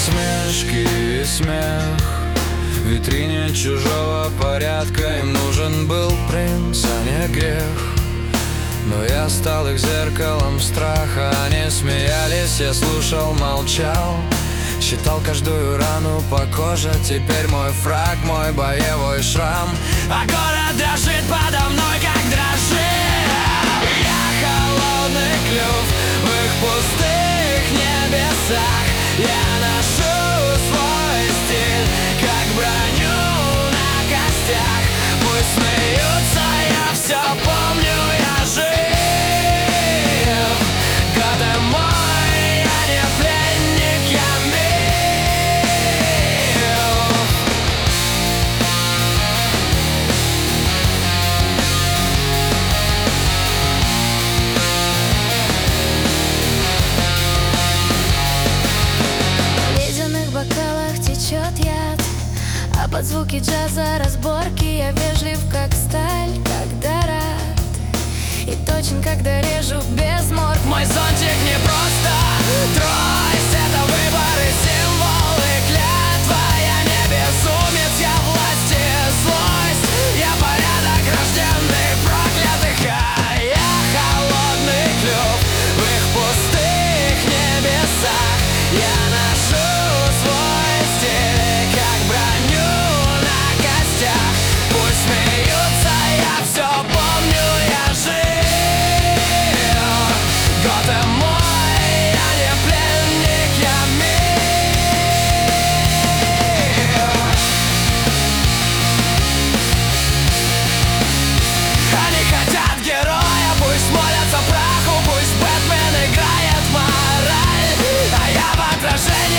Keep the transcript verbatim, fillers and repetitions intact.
насмешки и смех в витрине чужого порядка. Им нужен был принц, а не грех. Но я стал их зеркалом страха. Они смеялись, я слушал, молчал, считал каждую рану по коже. Теперь мой фрак, мой боевой шрам, а город дрожит подо мной, как дрожит. Я холодный клюв в их пустых небесах. Я ношу свой стиль, как броню на костях. Пусть смеются, я все помню, я жив. Готэм мой, я не пленник, я течет яд, а под звуки джаза разборки я вежлив, как сталь, когда рад, и точен, когда режу без морг. Мой зонтик не просто трость, это выбор и символ, и клятва. Я не безумец, я власть и злость, я порядок рожденных проклятых. А я холодный клюв в их пустых небесах. Я ношу свой стиль, как броню на костях. Пусть смеются, я все помню, я жив. Готэм мой, я не пленник, я мир. Они хотят героя, пусть молятся праху, пусть Бэтмен играет мораль, а я в отражении